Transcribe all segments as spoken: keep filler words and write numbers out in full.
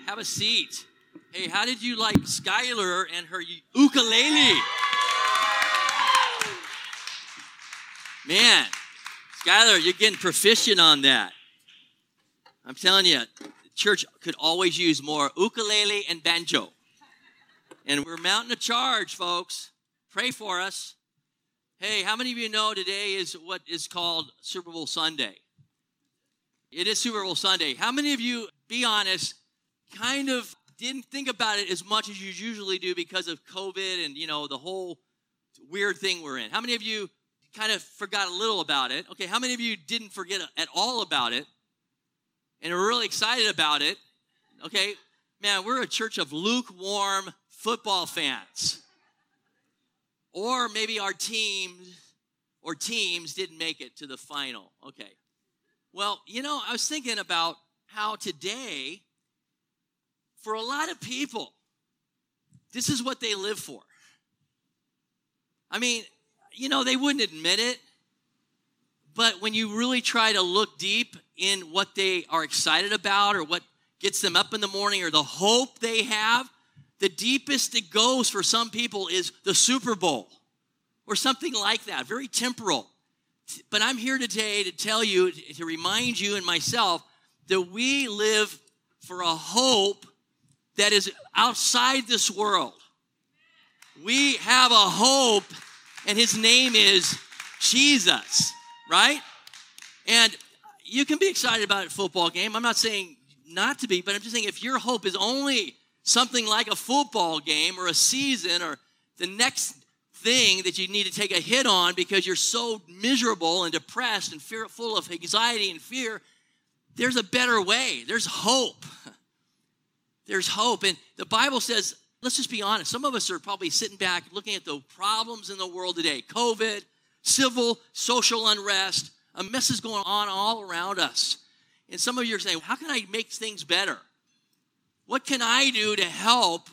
Have a seat. Hey, how did you like Skylar and her ukulele? Man, Skylar, you're getting proficient on that. I'm telling you, the church could always use more ukulele and banjo. And we're mounting a charge, folks. Pray for us. Hey, how many of you know today is what is called Super Bowl Sunday? It is Super Bowl Sunday. How many of you, be honest, kind of didn't think about it as much as you usually do because of COVID and, you know, the whole weird thing we're in? How many of you kind of forgot a little about it? Okay, how many of you didn't forget at all about it and are really excited about it? Okay, man, we're a church of lukewarm football fans. Or maybe our teams or teams didn't make it to the final. Okay. Well, you know, I was thinking about how today, for a lot of people, this is what they live for. I mean, you know, they wouldn't admit it, but when you really try to look deep in what they are excited about or what gets them up in the morning or the hope they have, the deepest it goes for some people is the Super Bowl or something like that, very temporal. But I'm here today to tell you, to remind you and myself that we live for a hope that is outside this world. We have a hope, and his name is Jesus, right? And you can be excited about a football game. I'm not saying not to be, but I'm just saying if your hope is only something like a football game or a season or the next thing that you need to take a hit on because you're so miserable and depressed and fear, full of anxiety and fear, there's a better way. There's hope. There's hope. And the Bible says, let's just be honest, some of us are probably sitting back looking at the problems in the world today. COVID, civil, social unrest, a mess is going on all around us. And some of you are saying, how can I make things better? What can I do to help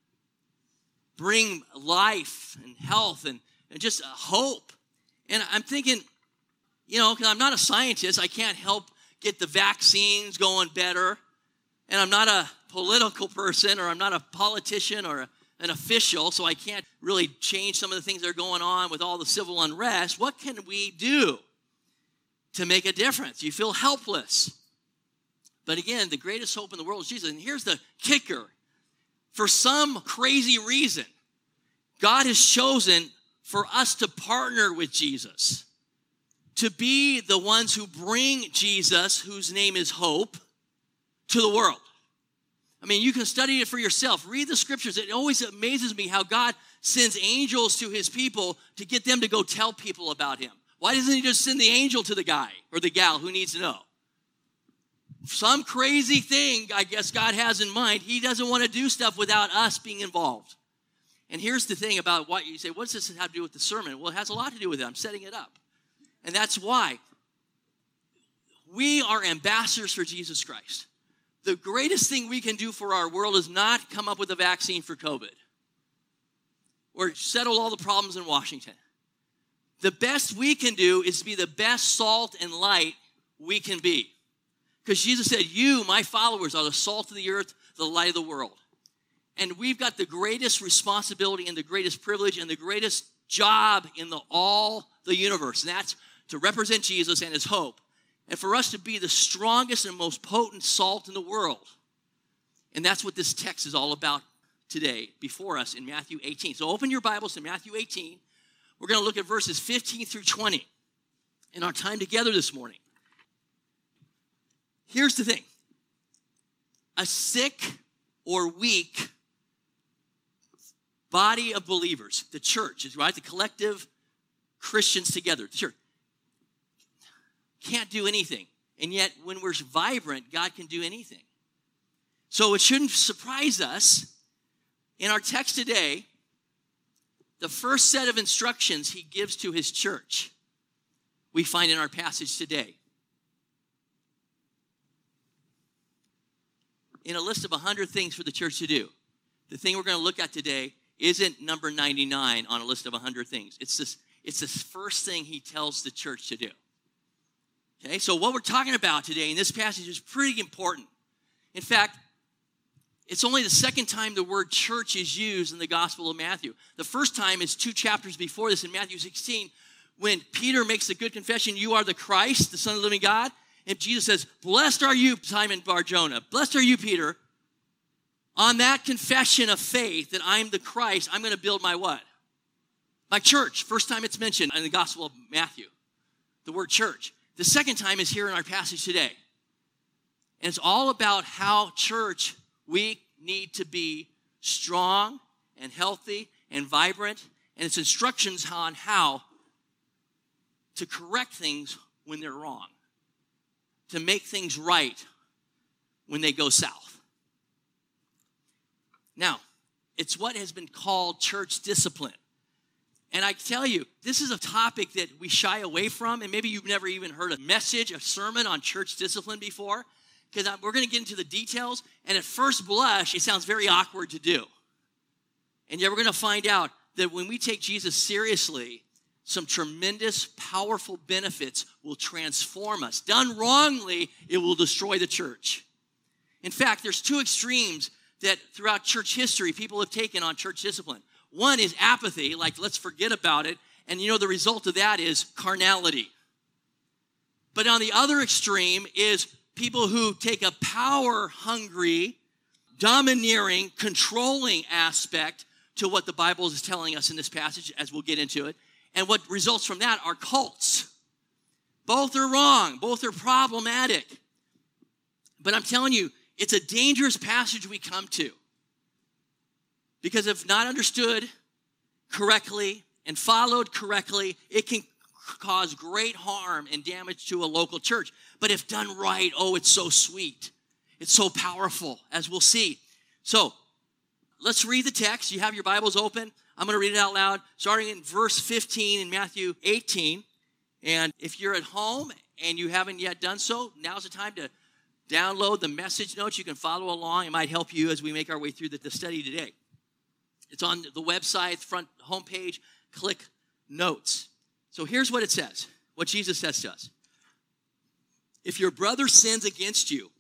bring life and health and, and just hope? And I'm thinking, you know, because I'm not a scientist, I can't help get the vaccines going better. And I'm not a political person, or I'm not a politician or a, an official, so I can't really change some of the things that are going on with all the civil unrest. What can we do to make a difference? You feel helpless. But again, the greatest hope in the world is Jesus. And here's the kicker. For some crazy reason, God has chosen for us to partner with Jesus, to be the ones who bring Jesus, whose name is hope, to the world. I mean, you can study it for yourself. Read the scriptures. It always amazes me how God sends angels to his people to get them to go tell people about him. Why doesn't he just send the angel to the guy or the gal who needs to know? Some crazy thing, I guess, God has in mind. He doesn't want to do stuff without us being involved. And here's the thing about what you say, what does this have to do with the sermon? Well, it has a lot to do with it. I'm setting it up. And that's why we are ambassadors for Jesus Christ. The greatest thing we can do for our world is not come up with a vaccine for COVID or settle all the problems in Washington. The best we can do is be the best salt and light we can be. Because Jesus said, you, my followers, are the salt of the earth, the light of the world. And we've got the greatest responsibility and the greatest privilege and the greatest job in the all the universe. And that's to represent Jesus and his hope. And for us to be the strongest and most potent salt in the world. And that's what this text is all about today before us in Matthew eighteen. So open your Bibles to Matthew eighteen. We're going to look at verses fifteen through twenty in our time together this morning. Here's the thing. A sick or weak body of believers, the church, right? The collective Christians together, the church, can't do anything. And yet, when we're vibrant, God can do anything. So it shouldn't surprise us. In our text today, the first set of instructions he gives to his church, we find in our passage today. In a list of one hundred things for the church to do, the thing we're going to look at today isn't number ninety-nine on a list of one hundred things. It's this, it's this first thing he tells the church to do. Okay, so what we're talking about today in this passage is pretty important. In fact, It's only the second time the word church is used in the Gospel of Matthew. The first time is two chapters before this in Matthew sixteen, when Peter makes the good confession, you are the Christ, the Son of the living God. And Jesus says, blessed are you, Simon Bar-Jonah. Blessed are you, Peter. On that confession of faith that I'm the Christ, I'm going to build my what? My church. First time it's mentioned in the Gospel of Matthew, the word church. The second time is here in our passage today. And it's all about how church, we need to be strong and healthy and vibrant. And it's instructions on how to correct things when they're wrong, to make things right when they go south. Now, it's what has been called church discipline. And I tell you, this is a topic that we shy away from, and maybe you've never even heard a message, a sermon on church discipline before, because we're going to get into the details, and at first blush, it sounds very awkward to do. And yet we're going to find out that when we take Jesus seriously, some tremendous, powerful benefits will transform us. Done wrongly, it will destroy the church. In fact, there's two extremes that throughout church history people have taken on church discipline. One is apathy, like let's forget about it. And you know the result of that is carnality. But on the other extreme is people who take a power-hungry, domineering, controlling aspect to what the Bible is telling us in this passage, as we'll get into it. And what results from that are cults. Both are wrong. Both are problematic. But I'm telling you, it's a dangerous passage we come to. Because if not understood correctly and followed correctly, it can cause great harm and damage to a local church. But if done right, oh, it's so sweet. It's so powerful, as we'll see. So, let's read the text. You have your Bibles open. I'm going to read it out loud, starting in verse fifteen in Matthew eighteen. And if you're at home and you haven't yet done so, now's the time to download the message notes. You can follow along. It might help you as we make our way through the, the study today. It's on the website, front homepage. Click notes. So here's what it says, what Jesus says to us. If your brother sins against you,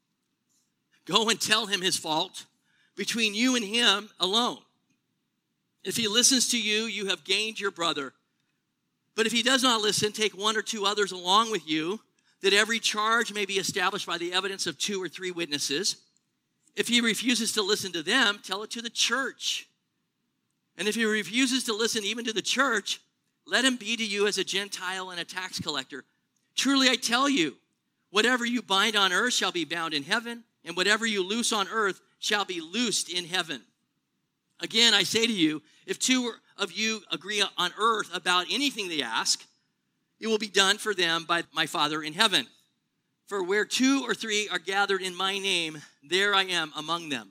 go and tell him his fault between you and him alone. If he listens to you, you have gained your brother. But if he does not listen, take one or two others along with you, that every charge may be established by the evidence of two or three witnesses. If he refuses to listen to them, tell it to the church. And if he refuses to listen even to the church, let him be to you as a Gentile and a tax collector. Truly I tell you, whatever you bind on earth shall be bound in heaven, and whatever you loose on earth shall be loosed in heaven. Again, I say to you, if two of you agree on earth about anything they ask, it will be done for them by my Father in heaven. For where two or three are gathered in my name, there I am among them.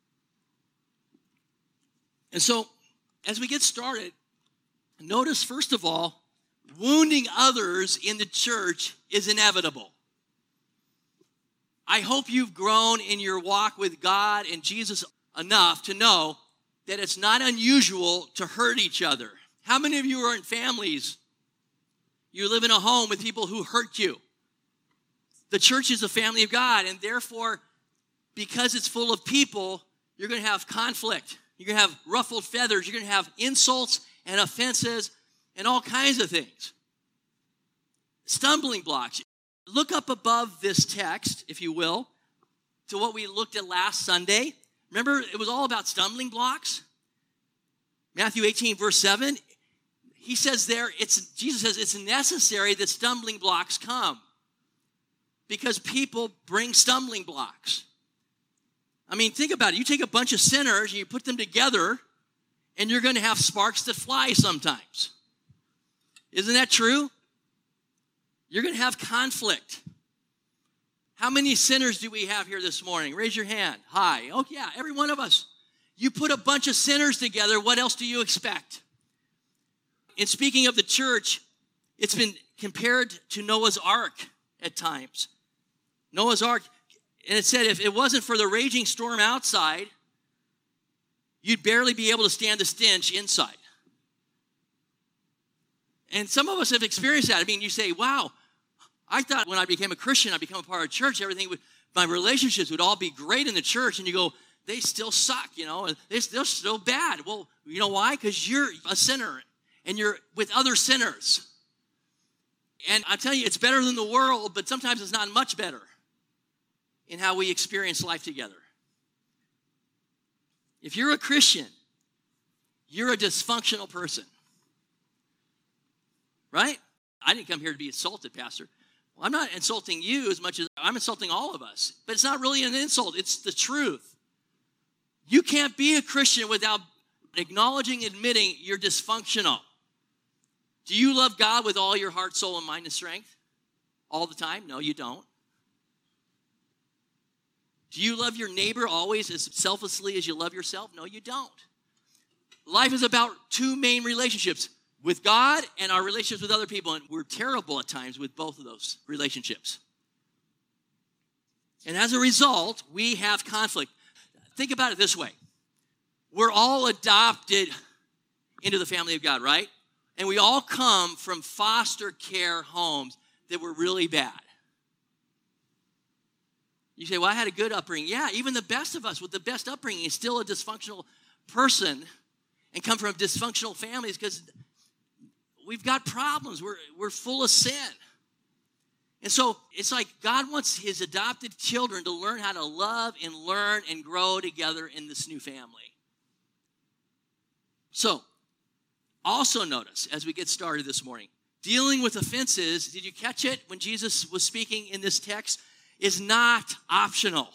And so, as we get started, notice, first of all, wounding others in the church is inevitable. I hope you've grown in your walk with God and Jesus enough to know that it's not unusual to hurt each other. How many of you are in families? You live in a home with people who hurt you. The church is a family of God, and therefore, because it's full of people, you're going to have conflict. You're going to have ruffled feathers. You're going to have insults and offenses and all kinds of things. Stumbling blocks. Look up above this text, if you will, to what we looked at last Sunday. Remember, it was all about stumbling blocks. Matthew eighteen, verse seven, he says there, it's Jesus says it's necessary that stumbling blocks come because people bring stumbling blocks. I mean, think about it. You take a bunch of sinners and you put them together, and you're going to have sparks that fly sometimes. Isn't that true? You're going to have conflict. How many sinners do we have here this morning? Raise your hand. Hi. Oh, yeah, every one of us. You put a bunch of sinners together, what else do you expect? And speaking of the church, it's been compared to Noah's Ark at times. Noah's Ark, and it said if it wasn't for the raging storm outside, you'd barely be able to stand the stench inside. And some of us have experienced that. I mean, you say, wow, I thought when I became a Christian, I became a part of church, everything would, my relationships would all be great in the church. And you go, they still suck, you know, and they're still, still bad. Well, you know why? Because you're a sinner, and you're with other sinners. And I'm telling you, it's better than the world, but sometimes it's not much better in how we experience life together. If you're a Christian, you're a dysfunctional person. Right? I didn't come here to be insulted, Pastor. Well, I'm not insulting you as much as I'm insulting all of us. But it's not really an insult. It's the truth. You can't be a Christian without acknowledging, admitting you're dysfunctional. Do you love God with all your heart, soul, and mind and strength? All the time? No, you don't. Do you love your neighbor always as selflessly as you love yourself? No, you don't. Life is about two main relationships, with God and our relationships with other people, and we're terrible at times with both of those relationships. And as a result, we have conflict. Think about it this way. We're all adopted into the family of God, right? And we all come from foster care homes that were really bad. You say, well, I had a good upbringing. Yeah, even the best of us with the best upbringing is still a dysfunctional person and come from dysfunctional families because we've got problems. We're, we're full of sin. And so it's like God wants his adopted children to learn how to love and learn and grow together in this new family. So, also notice as we get started this morning, dealing with offenses, did you catch it when Jesus was speaking in this text, is not optional.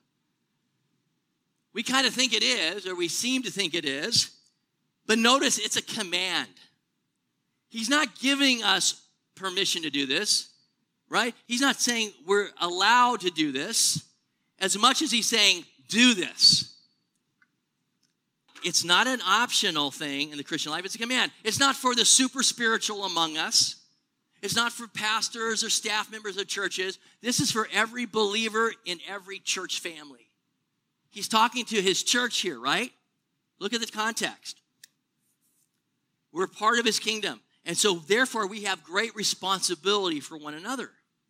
We kind of think it is, or we seem to think it is, but notice it's a command. He's not giving us permission to do this, right? He's not saying we're allowed to do this as much as he's saying, do this. It's not an optional thing in the Christian life. It's a command. It's not for the super spiritual among us. It's not for pastors or staff members of churches. This is for every believer in every church family. He's talking to his church here, right? Look at the context. We're part of his kingdom. And so, therefore, we have great responsibility for one another.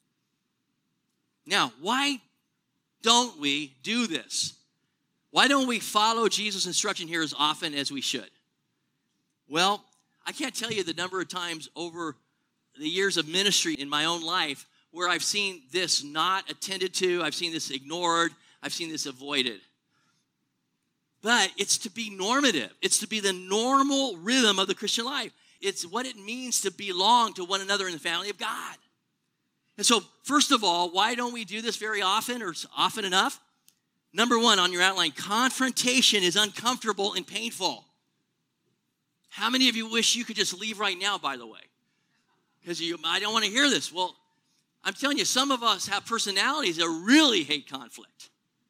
Now, why don't we do this? Why don't we follow Jesus' instruction here as often as we should? Well, I can't tell you the number of times over the years of ministry in my own life where I've seen this not attended to, I've seen this ignored, I've seen this avoided. But it's to be normative. It's to be the normal rhythm of the Christian life. It's what it means to belong to one another in the family of God. And so, first of all, why don't we do this very often or often enough? Number one on your outline, confrontation is uncomfortable and painful. How many of you wish you could just leave right now, by the way? Because you, I don't want to hear this. Well, I'm telling you, some of us have personalities that really hate conflict.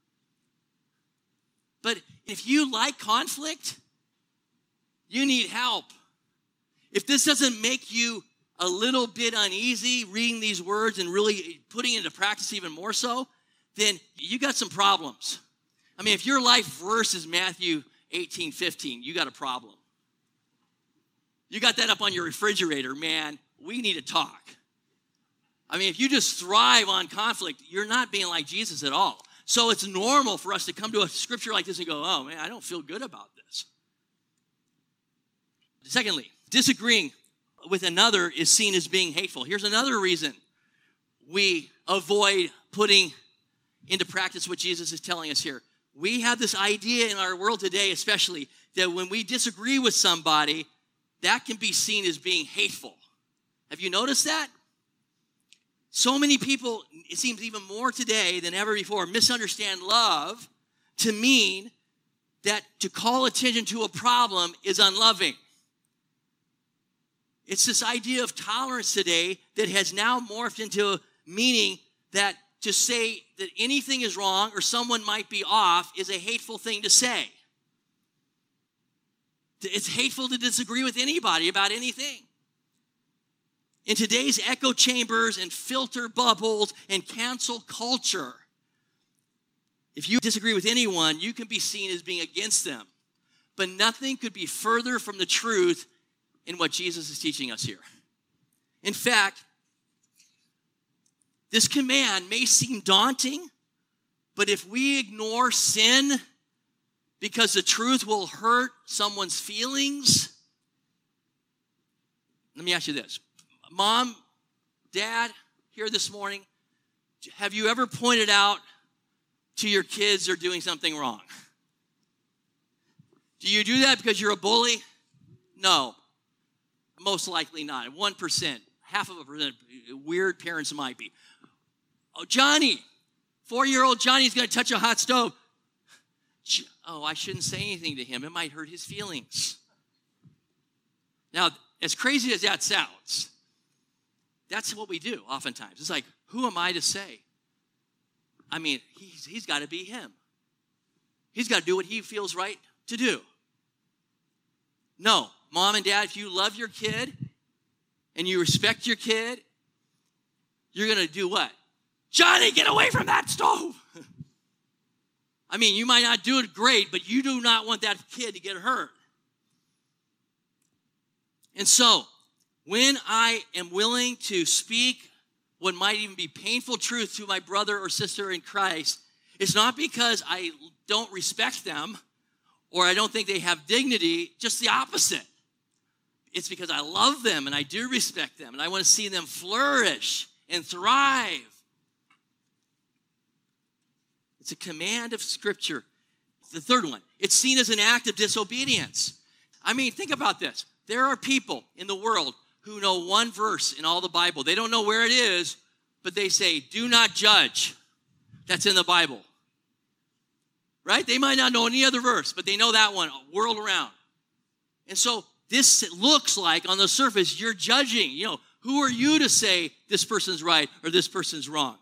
But if you like conflict, you need help. If this doesn't make you a little bit uneasy reading these words and really putting it into practice even more so, then you got some problems. I mean, if your life verse is Matthew eighteen fifteen, you got a problem. You got that up on your refrigerator, man, we need to talk. I mean, if you just thrive on conflict, you're not being like Jesus at all. So it's normal for us to come to a scripture like this and go, oh, man, I don't feel good about this. Secondly, disagreeing with another is seen as being hateful. Here's another reason we avoid putting into practice what Jesus is telling us here. We have this idea in our world today, especially, that when we disagree with somebody, that can be seen as being hateful. Have you noticed that? So many people, it seems even more today than ever before, misunderstand love to mean that to call attention to a problem is unloving. It's this idea of tolerance today that has now morphed into meaning that to say that anything is wrong or someone might be off is a hateful thing to say. It's hateful to disagree with anybody about anything. In today's echo chambers and filter bubbles and cancel culture, if you disagree with anyone, you can be seen as being against them. But nothing could be further from the truth in what Jesus is teaching us here. In fact, this command may seem daunting, but if we ignore sin because the truth will hurt someone's feelings? Let me ask you this. Mom, Dad, here this morning, have you ever pointed out to your kids they're doing something wrong? Do you do that because you're a bully? No, most likely not. one percent, half of a percent, weird parents might be. Oh, Johnny, four-year-old Johnny's going to touch a hot stove. Oh, I shouldn't say anything to him. It might hurt his feelings. Now, as crazy as that sounds, that's what we do oftentimes. It's like, who am I to say? I mean, he's, he's got to be him. He's got to do what he feels right to do. No, Mom and Dad, if you love your kid and you respect your kid, you're going to do what? Johnny, get away from that stove. I mean, you might not do it great, but you do not want that kid to get hurt. And so, when I am willing to speak what might even be painful truth to my brother or sister in Christ, it's not because I don't respect them or I don't think they have dignity, just the opposite. It's because I love them and I do respect them and I want to see them flourish and thrive. It's a command of Scripture. The third one, it's seen as an act of disobedience. I mean, think about this. There are people in the world who know one verse in all the Bible. They don't know where it is, but they say, do not judge. That's in the Bible. Right? They might not know any other verse, but they know that one, world around. And so this looks like, on the surface, you're judging. You know, who are you to say this person's right or this person's wrong?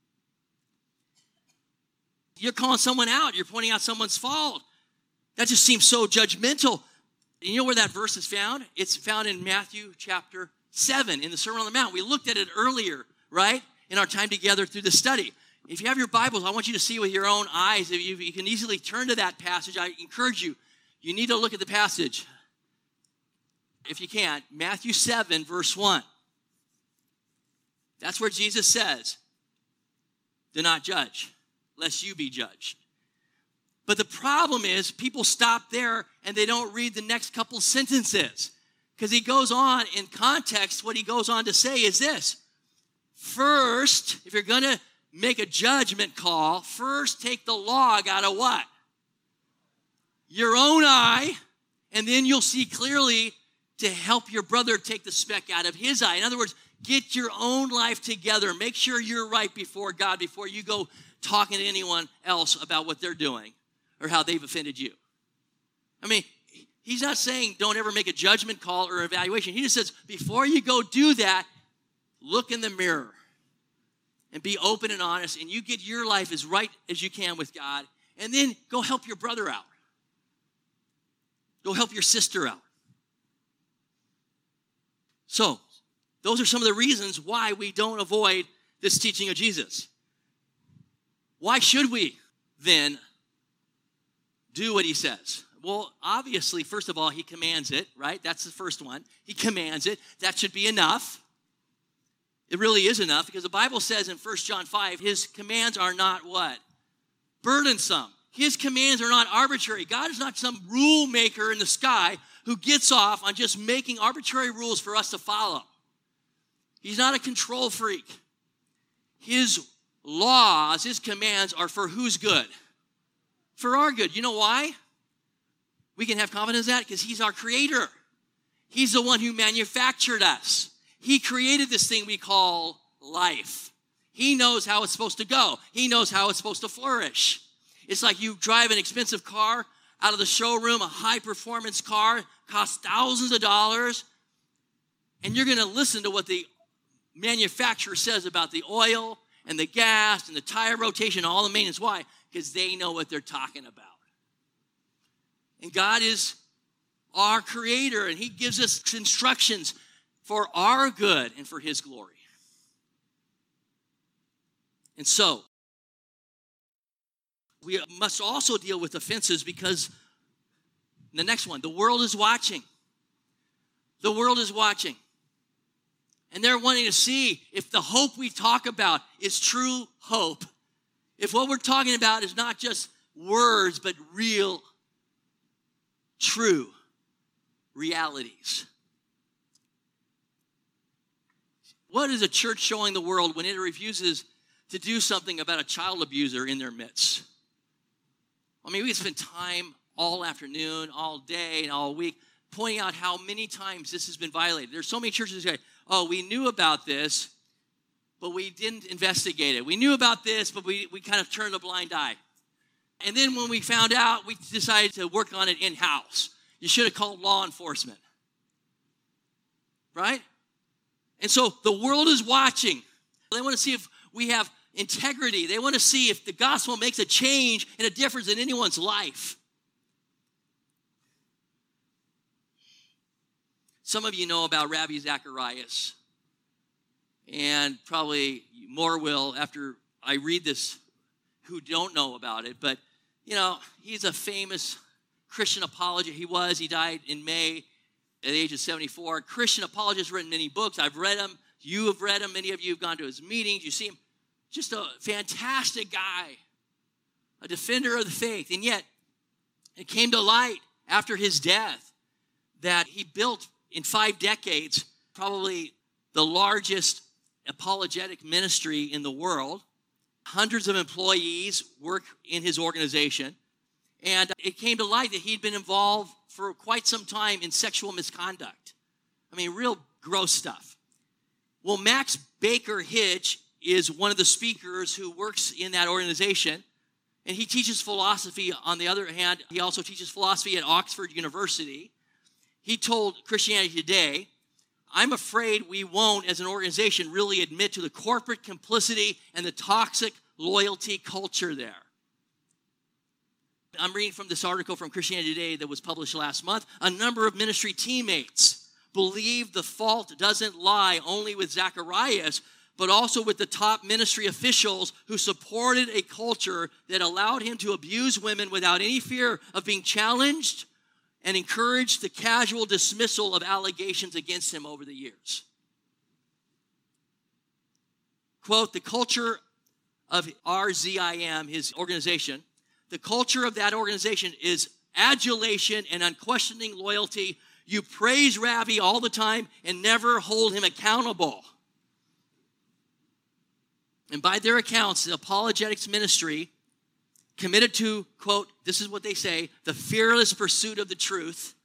You're calling someone out. You're pointing out someone's fault. That just seems so judgmental. And you know where that verse is found? It's found in Matthew chapter seven in the Sermon on the Mount. We looked at it earlier, right, in our time together through the study. If you have your Bibles, I want you to see with your own eyes. If you, you can easily turn to that passage. I encourage you, you need to look at the passage. If you can't, Matthew seven, verse one. That's where Jesus says, do not judge, lest you be judged. But the problem is people stop there and they don't read the next couple sentences. Because he goes on in context, what he goes on to say is this. First, if you're going to make a judgment call, first take the log out of what? Your own eye, and then you'll see clearly to help your brother take the speck out of his eye. In other words, get your own life together. Make sure you're right before God before you go talking to anyone else about what they're doing or how they've offended you. I mean, he's not saying don't ever make a judgment call or evaluation. He just says, before you go do that, look in the mirror and be open and honest, and you get your life as right as you can with God, and then go help your brother out. Go help your sister out. So, those are some of the reasons why we don't avoid this teaching of Jesus. Why should we then do what he says? Well, obviously, first of all, he commands it, right? That's the first one. He commands it. That should be enough. It really is enough because the Bible says in First John five, his commands are not what? Burdensome. His commands are not arbitrary. God is not some rule maker in the sky who gets off on just making arbitrary rules for us to follow. He's not a control freak. His laws, his commands are for whose good? For our good. You know why? We can have confidence in that because he's our creator. He's the one who manufactured us. He created this thing we call life. He knows how it's supposed to go. He knows how it's supposed to flourish. It's like you drive an expensive car out of the showroom, a high-performance car, costs thousands of dollars, and you're going to listen to what the manufacturer says about the oil and the gas and the tire rotation and all the maintenance. Why? Because they know what they're talking about. And God is our creator, and he gives us instructions for our good and for his glory. And so, we must also deal with offenses because the next one, the world is watching. The world is watching. And they're wanting to see if the hope we talk about is true hope. If what we're talking about is not just words, but real true realities. What is a church showing the world when it refuses to do something about a child abuser in their midst? I mean, we spend time all afternoon, all day, and all week pointing out how many times this has been violated. There's so many churches that say, oh, we knew about this, but we didn't investigate it. We knew about this, but we, we kind of turned a blind eye. And then when we found out, we decided to work on it in-house. You should have called law enforcement. Right? And so the world is watching. They want to see if we have integrity. They want to see if the gospel makes a change and a difference in anyone's life. Some of you know about Ravi Zacharias, and probably more will after I read this who don't know about it. But, you know, he's a famous Christian apologist. He was. He died in May at the age of seventy-four. Christian apologist, written many books. I've read them. You have read them. Many of you have gone to his meetings. You see him. Just a fantastic guy, a defender of the faith. And yet, it came to light after his death that he built in five decades probably the largest apologetic ministry in the world. Hundreds of employees work in his organization. And it came to light that he'd been involved for quite some time in sexual misconduct. I mean, real gross stuff. Well, Max Baker Hitch is one of the speakers who works in that organization. And he teaches philosophy. On the other hand, he also teaches philosophy at Oxford University. He told Christianity Today, I'm afraid we won't, as an organization, really admit to the corporate complicity and the toxic loyalty culture there. I'm reading from this article from Christianity Today that was published last month. A number of ministry teammates believe the fault doesn't lie only with Zacharias, but also with the top ministry officials who supported a culture that allowed him to abuse women without any fear of being challenged and encouraged the casual dismissal of allegations against him over the years. Quote, the culture of R Z I M, his organization, the culture of that organization is adulation and unquestioning loyalty. You praise Ravi all the time and never hold him accountable. And by their accounts, the apologetics ministry committed to, quote, this is what they say, the fearless pursuit of the truth,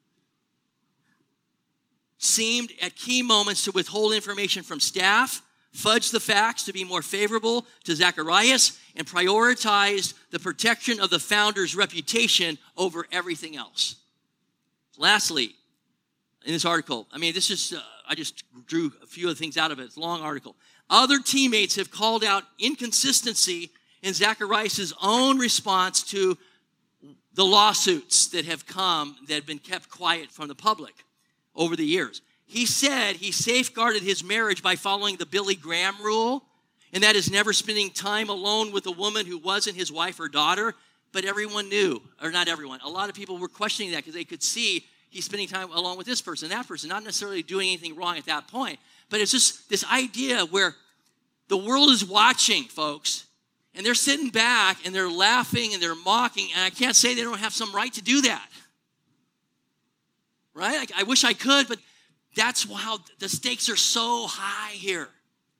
seemed at key moments to withhold information from staff, fudge the facts to be more favorable to Zacharias, and prioritized the protection of the founder's reputation over everything else. Lastly, in this article, I mean, this is, uh, I just drew a few of the things out of it. It's a long article. Other teammates have called out inconsistency in Zacharias' own response to the lawsuits that have come that have been kept quiet from the public over the years. He said he safeguarded his marriage by following the Billy Graham rule, and that is never spending time alone with a woman who wasn't his wife or daughter, but everyone knew, or not everyone, a lot of people were questioning that because they could see he's spending time alone with this person, that person, not necessarily doing anything wrong at that point. But it's just this idea where the world is watching, folks, and they're sitting back and they're laughing and they're mocking, and I can't say they don't have some right to do that. Right? I, I wish I could, but that's how the stakes are so high here.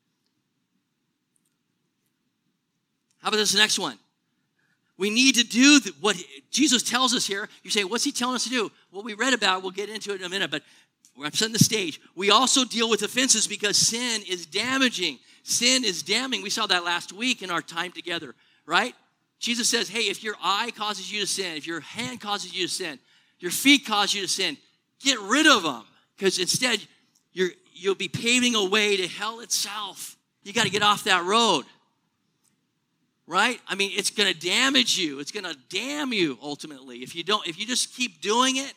How about this next one? We need to do what Jesus tells us here. You say, what's he telling us to do? What we read about, we'll get into it in a minute, but I'm setting the stage. We also deal with offenses because sin is damaging. Sin is damning. We saw that last week in our time together, right? Jesus says, hey, if your eye causes you to sin, if your hand causes you to sin, your feet cause you to sin, get rid of them, because instead you're, you'll be paving a way to hell itself. You got to get off that road, right? I mean, it's going to damage you. It's going to damn you ultimately. If you don't, if you just keep doing it,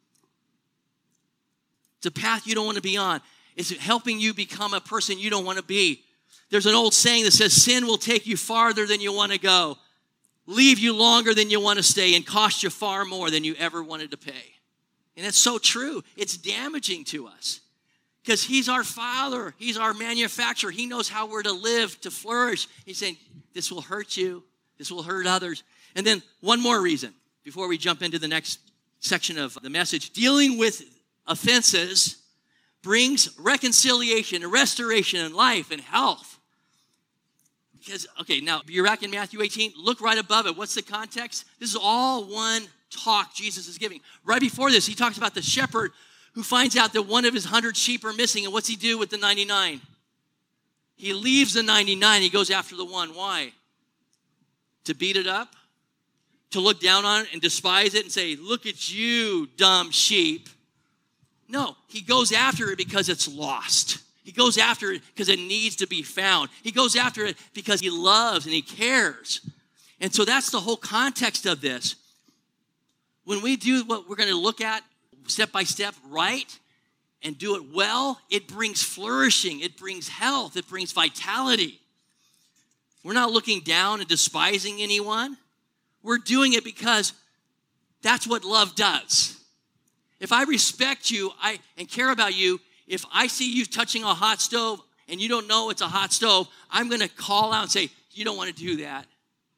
it's a path you don't want to be on. It's helping you become a person you don't want to be. There's an old saying that says, sin will take you farther than you want to go, leave you longer than you want to stay, and cost you far more than you ever wanted to pay. And it's so true. It's damaging to us because he's our father. He's our manufacturer. He knows how we're to live, to flourish. He's saying, this will hurt you. This will hurt others. And then one more reason before we jump into the next section of the message, dealing with offenses brings reconciliation and restoration and life and health. Because, okay, now you're back in Matthew eighteen. Look right above it. What's the context? This is all one talk Jesus is giving. Right before this, he talks about the shepherd who finds out that one of his hundred sheep are missing. And what's he do with the ninety-nine? He leaves the ninety-nine. He goes after the one. Why? To beat it up? To look down on it and despise it and say, look at you, dumb sheep. No, he goes after it because it's lost. He goes after it because it needs to be found. He goes after it because he loves and he cares. And so that's the whole context of this. When we do what we're going to look at step by step right and do it well, it brings flourishing, it brings health, it brings vitality. We're not looking down and despising anyone. We're doing it because that's what love does. If I respect you I, and care about you, if I see you touching a hot stove and you don't know it's a hot stove, I'm going to call out and say, you don't want to do that.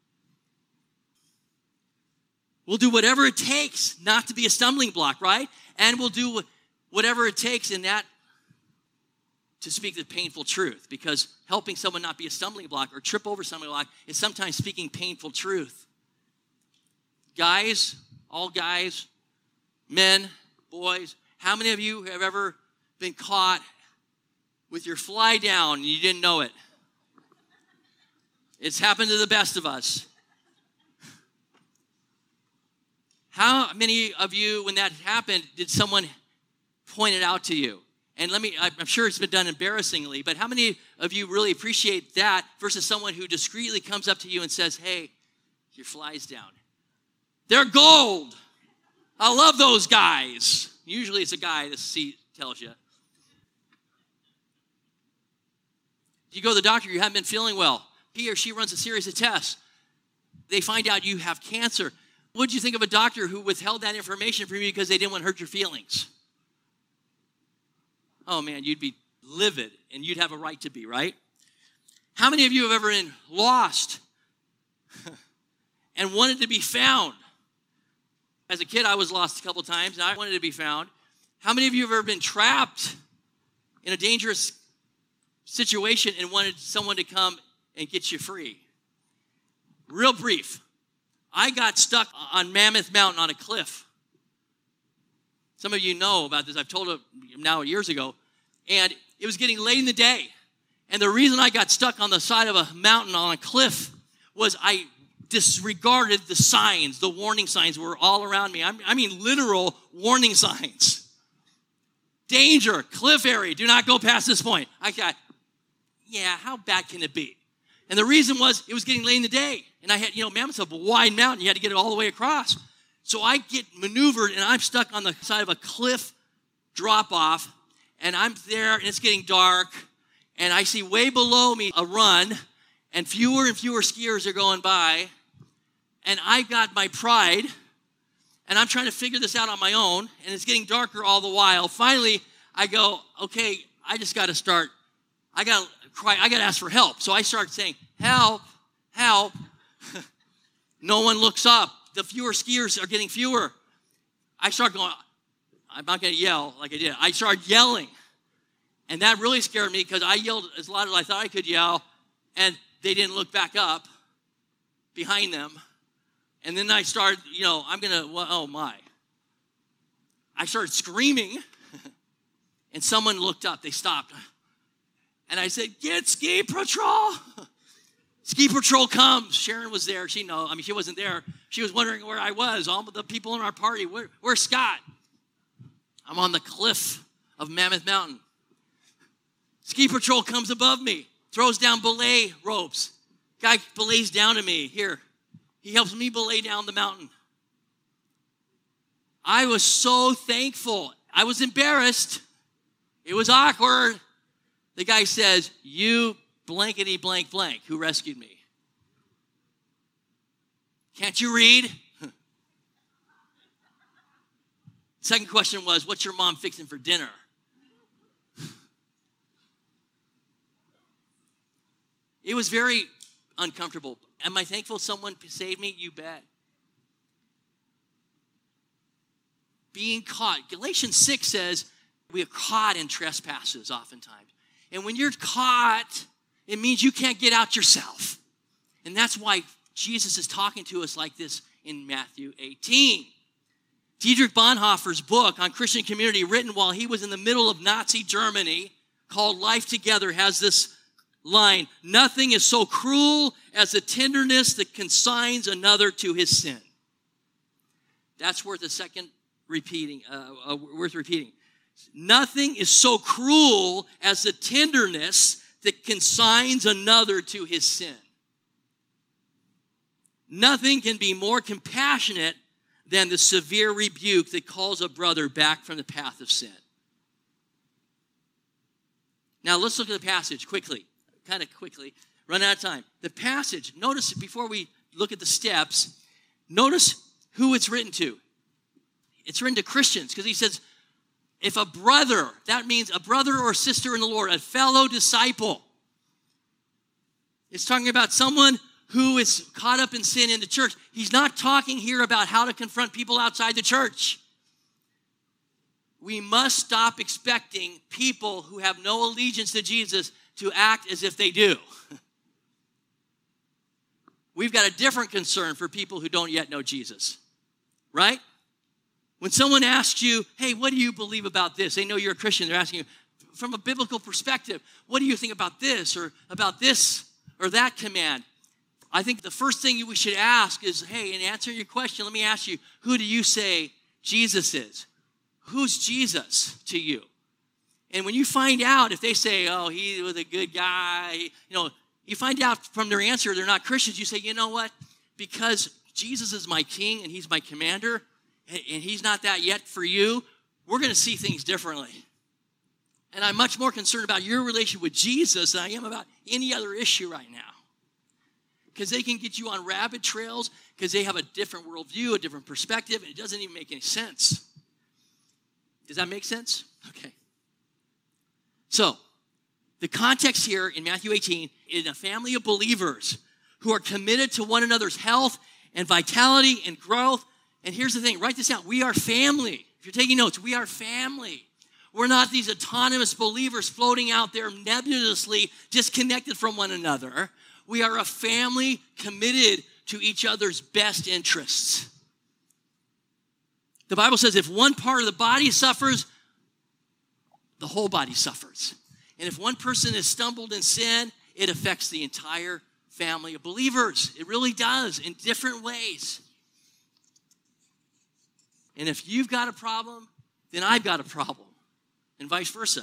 We'll do whatever it takes not to be a stumbling block, right? And we'll do whatever it takes in that to speak the painful truth, because helping someone not be a stumbling block or trip over stumbling block is sometimes speaking painful truth. Guys, all guys, men, boys, how many of you have ever been caught with your fly down and you didn't know it? It's happened to the best of us. How many of you, when that happened, did someone point it out to you? And let me, I'm sure it's been done embarrassingly, but how many of you really appreciate that versus someone who discreetly comes up to you and says, hey, your fly's down? They're gold. I love those guys. Usually it's a guy, the seat tells you. You go to the doctor, you haven't been feeling well. He or she runs a series of tests. They find out you have cancer. What did you think of a doctor who withheld that information from you because they didn't want to hurt your feelings? Oh man, you'd be livid, and you'd have a right to be, right? How many of you have ever been lost and wanted to be found? As a kid, I was lost a couple times, and I wanted to be found. How many of you have ever been trapped in a dangerous situation and wanted someone to come and get you free? Real brief. I got stuck on Mammoth Mountain on a cliff. Some of you know about this. I've told it now years ago. And it was getting late in the day. And the reason I got stuck on the side of a mountain on a cliff was I disregarded the signs. The warning signs were all around me. I mean, literal warning signs. Danger, cliff area, do not go past this point. I got, yeah, how bad can it be? And the reason was it was getting late in the day. And I had, you know, Mammoth's a wide mountain. You had to get it all the way across. So I get maneuvered, and I'm stuck on the side of a cliff drop-off, and I'm there, and it's getting dark, and I see way below me a run, and fewer and fewer skiers are going by, and I've got my pride, and I'm trying to figure this out on my own, and it's getting darker all the while. Finally, I go, okay, I just got to start. I got to cry. I got to ask for help. So I start saying, help, help. No one looks up. The fewer skiers are getting fewer. I start going, I'm not going to yell like I did. I started yelling. And that really scared me because I yelled as loud as I thought I could yell, and they didn't look back up behind them. And then I started, you know, I'm going to, well, oh my. I started screaming, and someone looked up. They stopped. And I said, get ski patrol. Ski patrol comes. Sharon was there. She know. I mean, she wasn't there. She was wondering where I was. All the people in our party. Where, where's Scott? I'm on the cliff of Mammoth Mountain. Ski patrol comes above me, throws down belay ropes. Guy belays down to me. Here, he helps me belay down the mountain. I was so thankful. I was embarrassed. It was awkward. The guy says, you blankety blank blank, who rescued me. Can't you read? Second question was, what's your mom fixing for dinner? It was very uncomfortable. Am I thankful someone saved me? You bet. being caught. Galatians six says we are caught in trespasses oftentimes. And when you're caught, it means you can't get out yourself. And that's why Jesus is talking to us like this in Matthew eighteen. Dietrich Bonhoeffer's book on Christian community, written while he was in the middle of Nazi Germany, called Life Together, has this line: nothing is so cruel as the tenderness that consigns another to his sin. That's worth a second repeating, uh, uh, worth repeating. Nothing is so cruel as the tenderness that consigns another to his sin. Nothing can be more compassionate than the severe rebuke that calls a brother back from the path of sin. Now let's look at the passage quickly, kind of quickly, run out of time. The passage, notice before we look at the steps, notice who it's written to. It's written to Christians because he says, if a brother, that means a brother or sister in the Lord, a fellow disciple. It's talking about someone who is caught up in sin in the church. He's not talking here about how to confront people outside the church. We must stop expecting people who have no allegiance to Jesus to act as if they do. We've got a different concern for people who don't yet know Jesus, right? When someone asks you, hey, what do you believe about this? They know you're a Christian. They're asking you, from a biblical perspective, what do you think about this or about this or that command? I think the first thing we should ask is, hey, in answering your question, let me ask you, who do you say Jesus is? Who's Jesus to you? And when you find out, if they say, oh, he was a good guy, you know, you find out from their answer they're not Christians, you say, you know what? Because Jesus is my king and he's my commander, and he's not that yet for you, we're going to see things differently. And I'm much more concerned about your relationship with Jesus than I am about any other issue right now. Because they can get you on rabbit trails because they have a different worldview, a different perspective, and it doesn't even make any sense. Does that make sense? Okay. So, the context here in Matthew eighteen is a family of believers who are committed to one another's health and vitality and growth. And here's the thing, write this down. We are family. If you're taking notes, we are family. We're not these autonomous believers floating out there nebulously disconnected from one another. We are a family committed to each other's best interests. The Bible says if one part of the body suffers, the whole body suffers. And if one person has stumbled in sin, it affects the entire family of believers. It really does, in different ways. And if you've got a problem, then I've got a problem, and vice versa.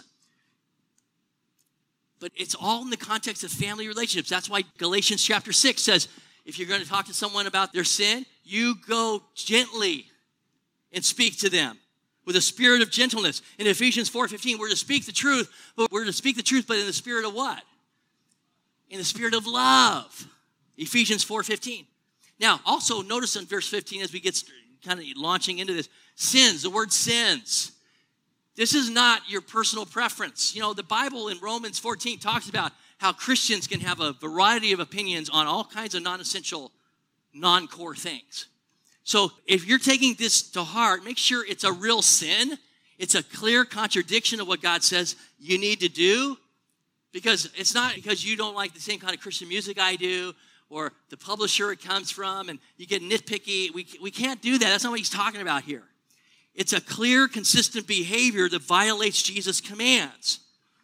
But it's all in the context of family relationships. That's why Galatians chapter six says, if you're going to talk to someone about their sin, you go gently and speak to them with a spirit of gentleness. In Ephesians four fifteen, we're to speak the truth, but we're to speak the truth, but in the spirit of what? In the spirit of love. Ephesians four fifteen. Now, also notice in verse fifteen, as we get kind of launching into this, sins, the word sins. This is not your personal preference. You know, the Bible in Romans fourteen talks about how Christians can have a variety of opinions on all kinds of non-essential, non-core things. So if you're taking this to heart, make sure it's a real sin. It's a clear contradiction of what God says you need to do. Because it's not because you don't like the same kind of Christian music I do, or the publisher it comes from, and you get nitpicky. We, we can't do that. That's not what he's talking about here. It's a clear, consistent behavior that violates Jesus' commands.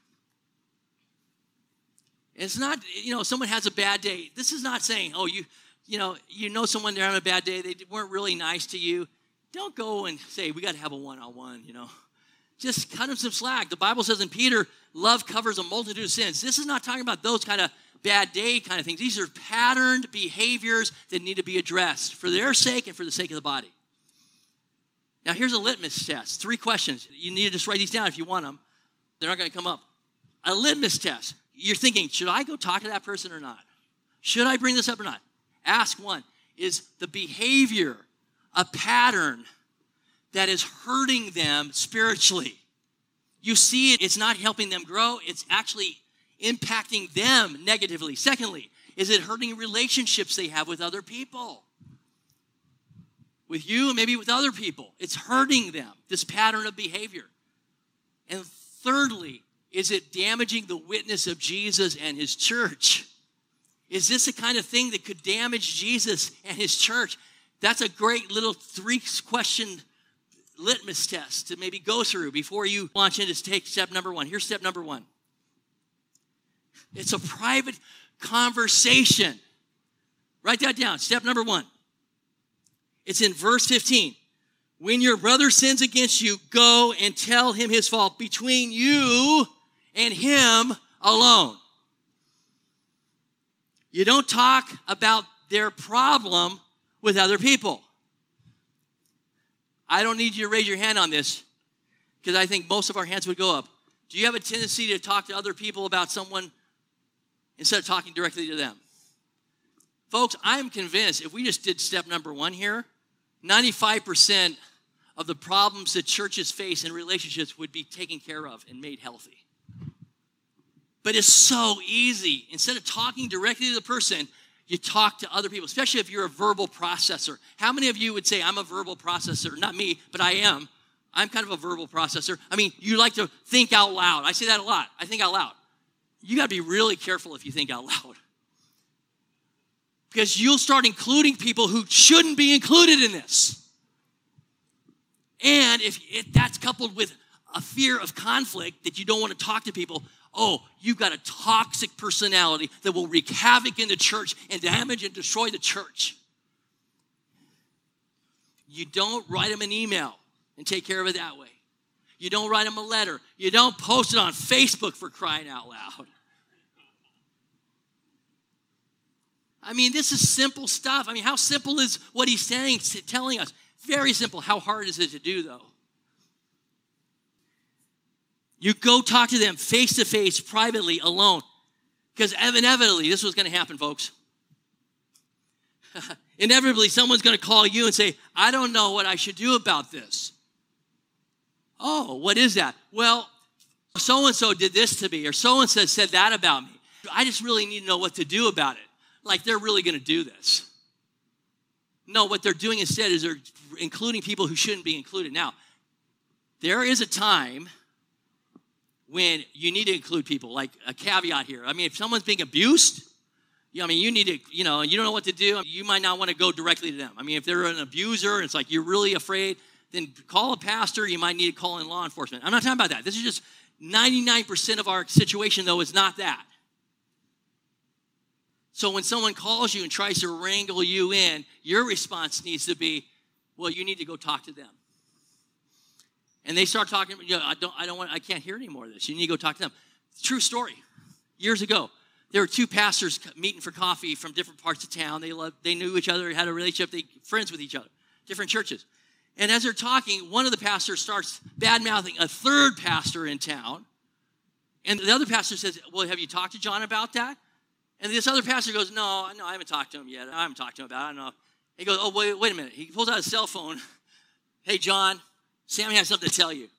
It's not, you know, someone has a bad day. This is not saying, oh, you, you know, you know someone, they're having a bad day. They weren't really nice to you. Don't go and say, we got to have a one-on-one, you know. Just cut them some slack. The Bible says in Peter, love covers a multitude of sins. This is not talking about those kind of bad day kind of things. These are patterned behaviors that need to be addressed for their sake and for the sake of the body. Now, here's a litmus test. Three questions. You need to just write these down if you want them. They're not going to come up. A litmus test. You're thinking, should I go talk to that person or not? Should I bring this up or not? Ask one, is the behavior a pattern that is hurting them spiritually? You see it, it's not helping them grow. It's actually impacting them negatively. Secondly, is it hurting relationships they have with other people? with you and maybe with other people. It's hurting them, this pattern of behavior. And thirdly, is it damaging the witness of Jesus and his church? Is this the kind of thing that could damage Jesus and his church? That's a great little three-question litmus test to maybe go through before you launch into take step number one. Here's step number one. It's a private conversation. Write that down. Step number one. It's in verse fifteen. When your brother sins against you, go and tell him his fault between you and him alone. You don't talk about their problem with other people. I don't need you to raise your hand on this because I think most of our hands would go up. Do you have a tendency to talk to other people about someone instead of talking directly to them? Folks, I'm convinced if we just did step number one here, ninety-five percent of the problems that churches face in relationships would be taken care of and made healthy. But it's so easy. Instead of talking directly to the person, you talk to other people, especially if you're a verbal processor. How many of you would say, I'm a verbal processor? Not me, but I am. I'm kind of a verbal processor. I mean, you like to think out loud. I say that a lot. I think out loud. You got to be really careful if you think out loud. Because you'll start including people who shouldn't be included in this. And if it, that's coupled with a fear of conflict that you don't want to talk to people, oh, you've got a toxic personality that will wreak havoc in the church and damage and destroy the church. You don't write them an email and take care of it that way. You don't write them a letter. You don't post it on Facebook for crying out loud. I mean, this is simple stuff. I mean, how simple is what he's saying, telling us? Very simple. How hard is it to do, though? You go talk to them face-to-face, privately, alone. Because inevitably, this was going to happen, folks. Inevitably, someone's going to call you and say, I don't know what I should do about this. Oh, what is that? Well, so-and-so did this to me, or so-and-so said that about me. I just really need to know what to do about it. Like they're really going to do this. No, what they're doing instead is they're including people who shouldn't be included. Now, there is a time when you need to include people, like a caveat here. I mean, if someone's being abused, you know, I mean, you need to, you know, you don't know what to do, you might not want to go directly to them. I mean, if they're an abuser and it's like you're really afraid, then call a pastor. You might need to call in law enforcement. I'm not talking about that. This is just ninety-nine percent of our situation, though, is not that. So when someone calls you and tries to wrangle you in, your response needs to be, well, you need to go talk to them. And they start talking, you know, I don't, I don't want, I can't hear any more of this. You need to go talk to them. True story. Years ago, there were two pastors meeting for coffee from different parts of town. They loved, they knew each other, had a relationship, they friends with each other, different churches. And as they're talking, one of the pastors starts bad-mouthing a third pastor in town. And the other pastor says, well, have you talked to John about that? And this other pastor goes, no, no, I haven't talked to him yet. I haven't talked to him about it. I don't know. He goes, oh, wait, wait a minute. He pulls out his cell phone. Hey, John, Sammy has something to tell you.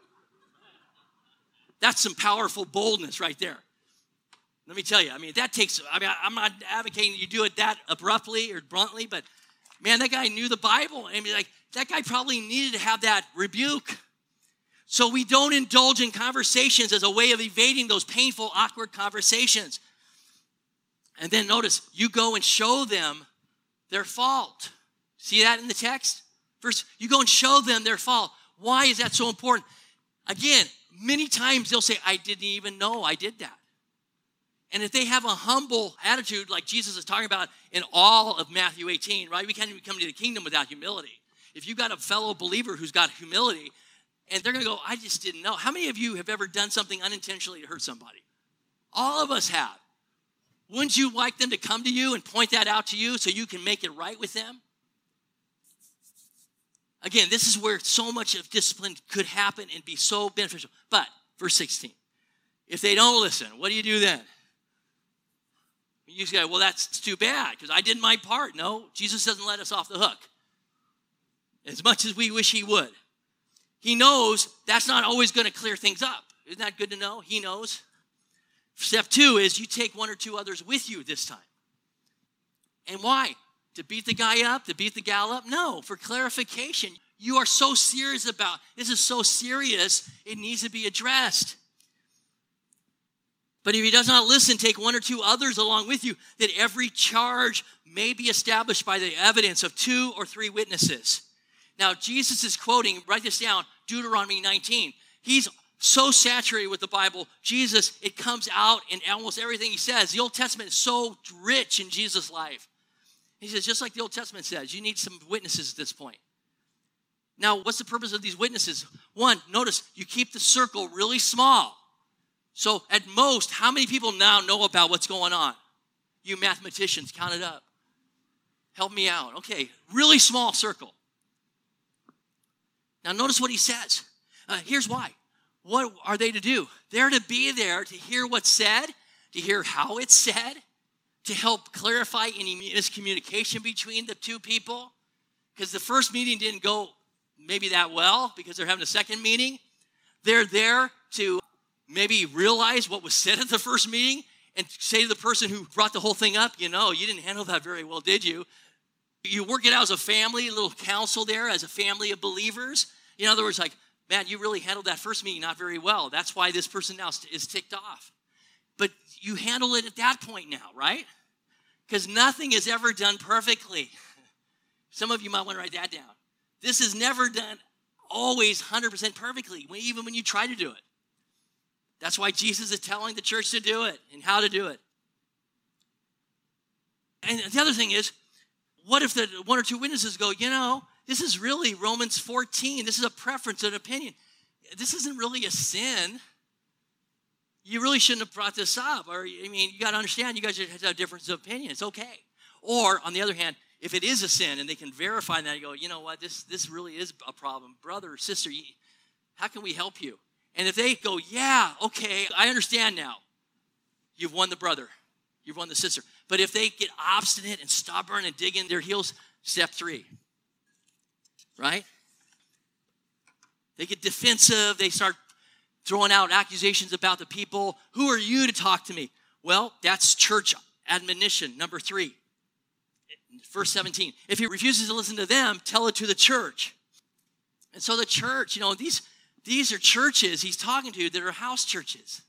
That's some powerful boldness right there. Let me tell you. I mean, that takes, I mean, I'm not advocating you do it that abruptly or bluntly, but man, that guy knew the Bible. I mean, like, that guy probably needed to have that rebuke. So we don't indulge in conversations as a way of evading those painful, awkward conversations. And then notice, you go and show them their fault. See that in the text? First, you go and show them their fault. Why is that so important? Again, many times they'll say, I didn't even know I did that. And if they have a humble attitude like Jesus is talking about in all of Matthew eighteen, right? We can't even come to the kingdom without humility. If you've got a fellow believer who's got humility, and they're going to go, I just didn't know. How many of you have ever done something unintentionally to hurt somebody? All of us have. Wouldn't you like them to come to you and point that out to you so you can make it right with them? Again, this is where so much of discipline could happen and be so beneficial. But, verse sixteen, if they don't listen, what do you do then? You say, well, that's too bad because I did my part. No, Jesus doesn't let us off the hook as much as we wish he would. He knows that's not always going to clear things up. Isn't that good to know? He knows. Step two is you take one or two others with you this time. And why? To beat the guy up, to beat the gal up? No, for clarification. You are so serious about, this is so serious, it needs to be addressed. But if he does not listen, take one or two others along with you, that every charge may be established by the evidence of two or three witnesses. Now, Jesus is quoting, write this down, Deuteronomy nineteen. He's so saturated with the Bible. Jesus, it comes out in almost everything he says. The Old Testament is so rich in Jesus' life. He says, just like the Old Testament says, you need some witnesses at this point. Now, what's the purpose of these witnesses? One, notice you keep the circle really small. So at most, how many people now know about what's going on? You mathematicians, count it up. Help me out. Okay, really small circle. Now notice what he says. Uh, here's why. What are they to do? They're to be there to hear what's said, to hear how it's said, to help clarify any miscommunication between the two people. Because the first meeting didn't go maybe that well because they're having a second meeting. They're there to maybe realize what was said at the first meeting and say to the person who brought the whole thing up, you know, you didn't handle that very well, did you? You work it out as a family, a little counsel there as a family of believers. In other words, like, man, you really handled that first meeting not very well. That's why this person now is ticked off. But you handle it at that point now, right? Because nothing is ever done perfectly. Some of you might want to write that down. This is never done always one hundred percent perfectly, even when you try to do it. That's why Jesus is telling the church to do it and how to do it. And the other thing is, what if the one or two witnesses go, you know, this is really Romans fourteen. This is a preference, an opinion. This isn't really a sin. You really shouldn't have brought this up. Or, I mean, you got to understand, you guys have a difference of opinion. It's okay. Or, on the other hand, if it is a sin and they can verify that, you go, you know what, this, this really is a problem. Brother or sister, you, how can we help you? And if they go, yeah, okay, I understand now. You've won the brother. You've won the sister. But if they get obstinate and stubborn and dig in their heels, step three. Right? They get defensive. They start throwing out accusations about the people. Who are you to talk to me? Well, that's church admonition, number three. Verse seventeen. If he refuses to listen to them, tell it to the church. And so the church, you know, these, these are churches he's talking to that are house churches.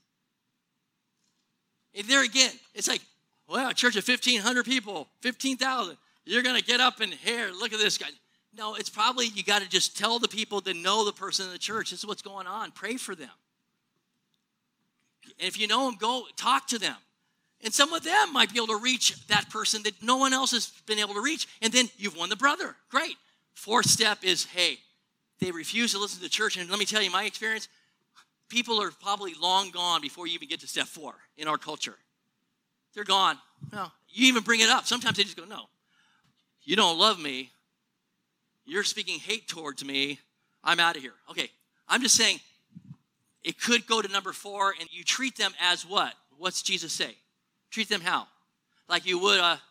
And there again, it's like, well, a church of fifteen hundred people, fifteen thousand. You're going to get up and here, look at this guy. No, it's probably you got to just tell the people to know the person in the church. This is what's going on. Pray for them. And if you know them, go talk to them. And some of them might be able to reach that person that no one else has been able to reach. And then you've won the brother. Great. Fourth step is, hey, they refuse to listen to the church. And let me tell you, my experience, people are probably long gone before you even get to step four in our culture. They're gone. No, you even bring it up. Sometimes they just go, no, you don't love me. You're speaking hate towards me. I'm out of here. Okay, I'm just saying it could go to number four, and you treat them as what? What's Jesus say? Treat them how? Like you would a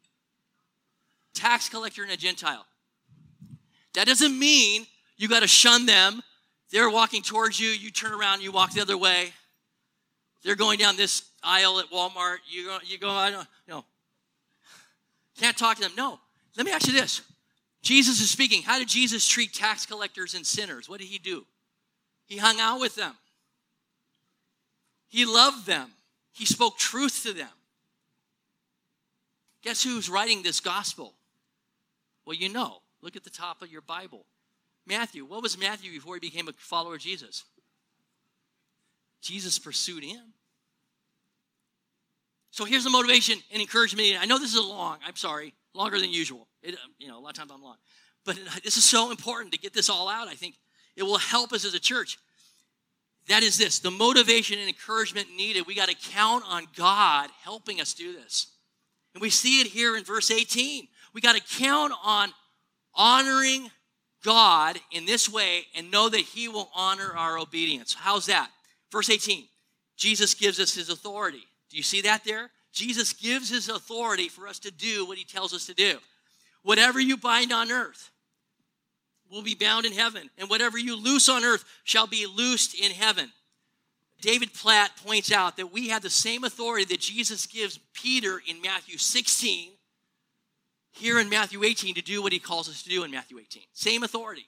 tax collector and a Gentile. That doesn't mean you got to shun them. They're walking towards you. You turn around, you walk the other way. They're going down this aisle at Walmart. You go, you go, I don't, you know. Can't talk to them. No. Let me ask you this. Jesus is speaking. How did Jesus treat tax collectors and sinners? What did he do? He hung out with them. He loved them. He spoke truth to them. Guess who's writing this gospel? Well, you know. Look at the top of your Bible. Matthew. What was Matthew before he became a follower of Jesus? Jesus pursued him. So here's the motivation and encouragement. I know this is a long, I'm sorry, longer than usual. It, you know, a lot of times I'm long. But this is so important to get this all out. I think it will help us as a church. That is this, the motivation and encouragement needed. We got to count on God helping us do this. And we see it here in verse eighteen. We got to count on honoring God in this way and know that he will honor our obedience. How's that? Verse eighteen, Jesus gives us his authority. Do you see that there? Jesus gives his authority for us to do what he tells us to do. Whatever you bind on earth will be bound in heaven, and whatever you loose on earth shall be loosed in heaven. David Platt points out that we have the same authority that Jesus gives Peter in Matthew sixteen. here in Matthew eighteen to do what he calls us to do in Matthew eighteen. Same authority.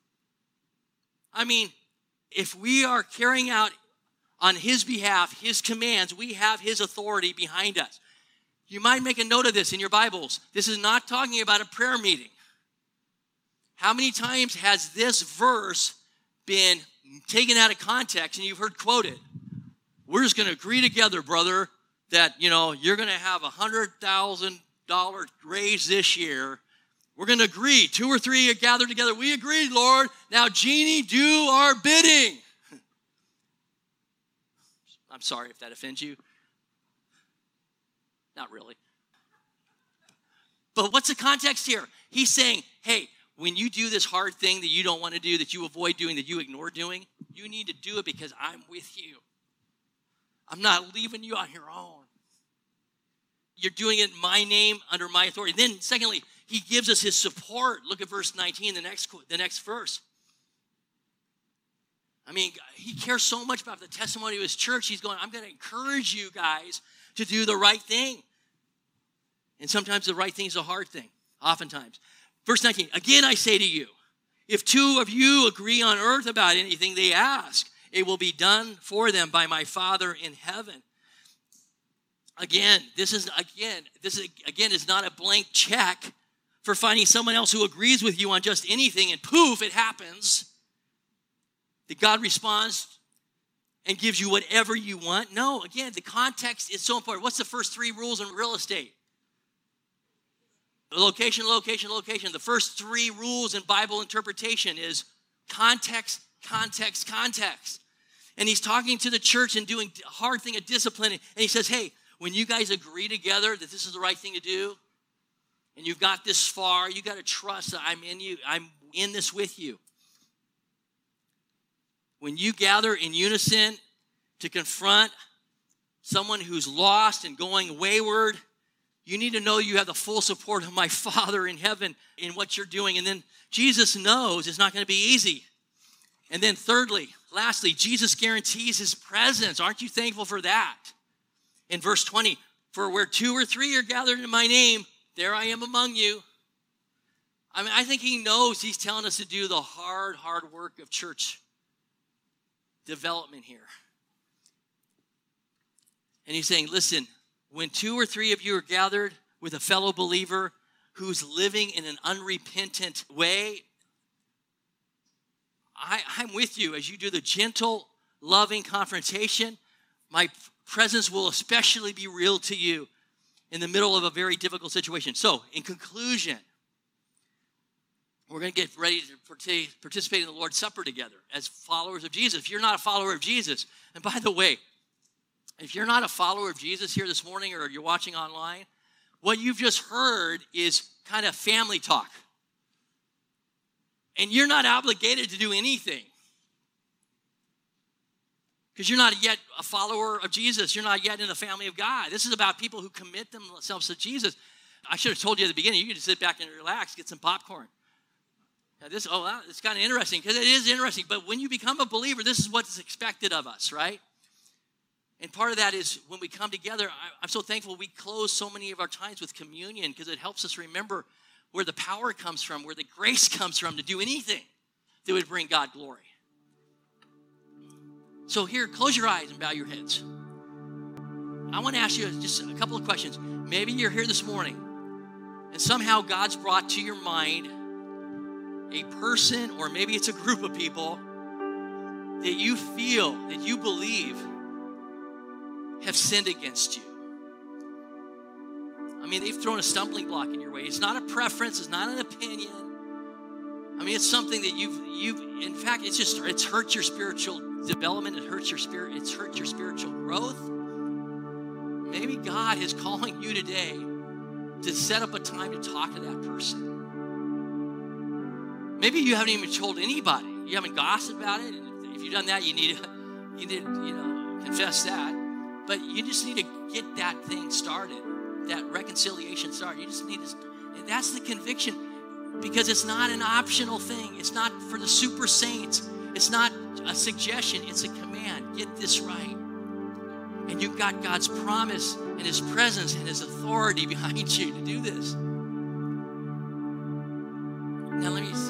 I mean, if we are carrying out on his behalf, his commands, we have his authority behind us. You might make a note of this in your Bibles. This is not talking about a prayer meeting. How many times has this verse been taken out of context and you've heard quoted? We're just going to agree together, brother, that, you know, you're going to have a one hundred thousand dollars raise this year. We're going to agree. Two or three are gathered together. We agreed, Lord. Now, Jeannie, do our bidding. I'm sorry if that offends you. Not really. But what's the context here? He's saying, hey, when you do this hard thing that you don't want to do, that you avoid doing, that you ignore doing, you need to do it because I'm with you. I'm not leaving you on your own. You're doing it in my name, under my authority. Then, secondly, he gives us his support. Look at verse nineteen, the next, the next verse. I mean, he cares so much about the testimony of his church. He's going, I'm going to encourage you guys to do the right thing. And sometimes the right thing is a hard thing, oftentimes. Verse nineteen, again I say to you, if two of you agree on earth about anything they ask, it will be done for them by my Father in heaven. Again, this is again, this is again is not a blank check for finding someone else who agrees with you on just anything, and poof, it happens. That God responds and gives you whatever you want. No, again, the context is so important. What's the first three rules in real estate? Location, location, location. The first three rules in Bible interpretation is context, context, context. And he's talking to the church and doing a hard thing of discipline. And he says, hey, when you guys agree together that this is the right thing to do, and you've got this far, you got to trust that I'm in you. I'm in this with you. When you gather in unison to confront someone who's lost and going wayward, you need to know you have the full support of my Father in heaven in what you're doing. And then Jesus knows it's not going to be easy. And then thirdly, lastly, Jesus guarantees his presence. Aren't you thankful for that? In verse twenty, for where two or three are gathered in my name, there I am among you. I mean, I think he knows he's telling us to do the hard, hard work of church development here. And he's saying, listen, when two or three of you are gathered with a fellow believer who's living in an unrepentant way, I, I'm with you as you do the gentle, loving confrontation. My presence will especially be real to you in the middle of a very difficult situation. So, in conclusion, we're going to get ready to participate in the Lord's Supper together as followers of Jesus. If you're not a follower of Jesus, and by the way, if you're not a follower of Jesus here this morning or you're watching online, what you've just heard is kind of family talk. And you're not obligated to do anything. Because you're not yet a follower of Jesus. You're not yet in the family of God. This is about people who commit themselves to Jesus. I should have told you at the beginning, you could just sit back and relax, get some popcorn. Now this, oh, wow, it's kind of interesting, because it is interesting. But when you become a believer, this is what's expected of us, right? And part of that is when we come together, I'm so thankful we close so many of our times with communion, because it helps us remember where the power comes from, where the grace comes from to do anything that would bring God glory. So here, close your eyes and bow your heads. I want to ask you just a couple of questions. Maybe you're here this morning, and somehow God's brought to your mind a person, or maybe it's a group of people that you feel, that you believe have sinned against you. I mean, they've thrown a stumbling block in your way. It's not a preference. It's not an opinion. I mean, it's something that you've, you've. In fact, it's just, it's hurt your spiritual development. It hurts your spirit. It's hurt your spiritual growth. Maybe God is calling you today to set up a time to talk to that person. Maybe you haven't even told anybody. You haven't gossiped about it. And if you've done that, you need to, you need, you know, confess that. But you just need to get that thing started, that reconciliation started. You just need to, and that's the conviction, because it's not an optional thing. It's not for the super saints. It's not a suggestion. It's a command. Get this right. And you've got God's promise and his presence and his authority behind you to do this.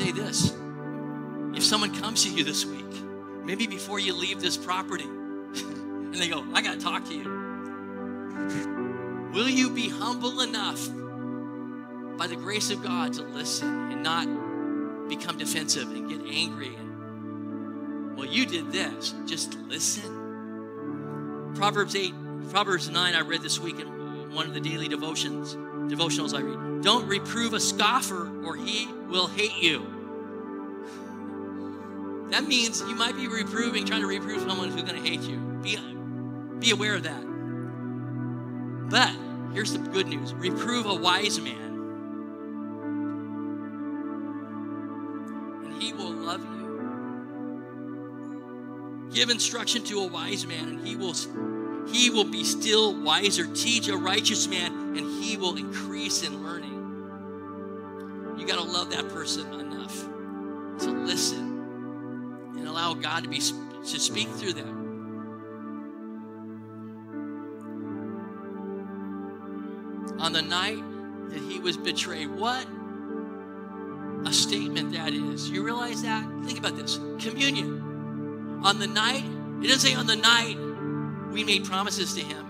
say this. If someone comes to you this week, maybe before you leave this property, and they go, I got to talk to you. Will you be humble enough by the grace of God to listen and not become defensive and get angry? And, well, you did this. Just listen. Proverbs eight, Proverbs nine, I read this week in one of the daily devotions, devotionals I read. Don't reprove a scoffer or he will hate you. That means you might be reproving, trying to reprove someone who's going to hate you. Be, be aware of that. But here's the good news. Reprove a wise man, and he will love you. Give instruction to a wise man, and he will, he will be still wiser. Teach a righteous man, and he will increase in learning. You got to love that person enough to listen and allow God to be to speak through them. On the night that he was betrayed, what a statement that is. You realize that? Think about this. Communion. On the night, it doesn't say on the night we made promises to him.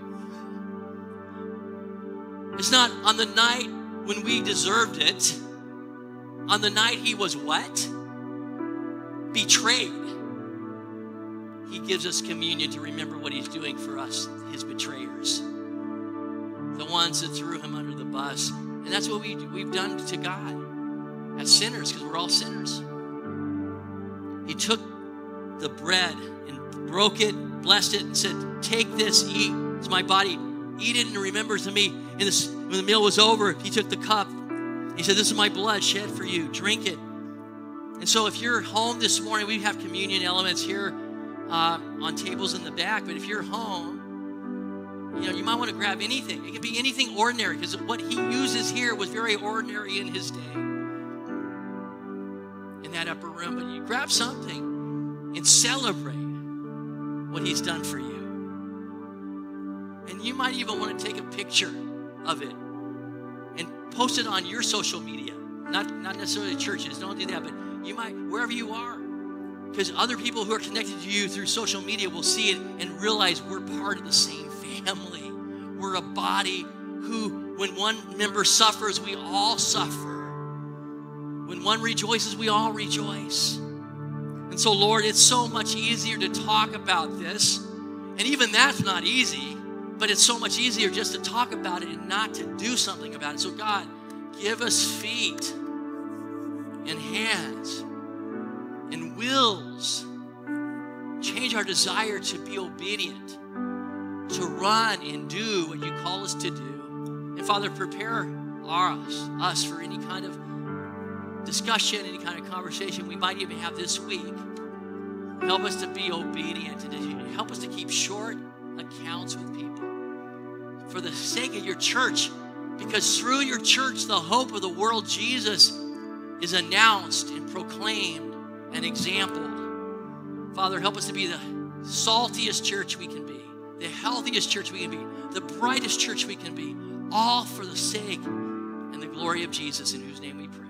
It's not on the night when we deserved it. On the night he was what? Betrayed. He gives us communion to remember what he's doing for us, his betrayers. The ones that threw him under the bus. And that's what we, we've done to God as sinners, because we're all sinners. He took the bread and broke it, blessed it, and said, take this, eat. It's my body. Eat it and remember to me. And this, when the meal was over, he took the cup. He said, this is my blood shed for you. Drink it. And so if you're home this morning, we have communion elements here uh, on tables in the back. But if you're home, you know, you might want to grab anything. It could be anything ordinary, because what he uses here was very ordinary in his day, in that upper room. But you grab something and celebrate what he's done for you. And you might even want to take a picture of it and post it on your social media. Not, not necessarily churches, don't do that, but you might, wherever you are. Because other people who are connected to you through social media will see it and realize we're part of the same family. We're a body who, when one member suffers, we all suffer. When one rejoices, we all rejoice. And so, Lord, it's so much easier to talk about this. And even that's not easy, but it's so much easier just to talk about it and not to do something about it. So, God, give us feet and hands and wills. Change our desire to be obedient, to run and do what you call us to do. And Father, prepare us, us for any kind of discussion, any kind of conversation we might even have this week. Help us to be obedient and to help us to keep short accounts with people. For the sake of your church, because through your church, the hope of the world, Jesus, is announced and proclaimed and exampled. Father, help us to be the saltiest church we can be, the healthiest church we can be, the brightest church we can be, all for the sake and the glory of Jesus, in whose name we pray.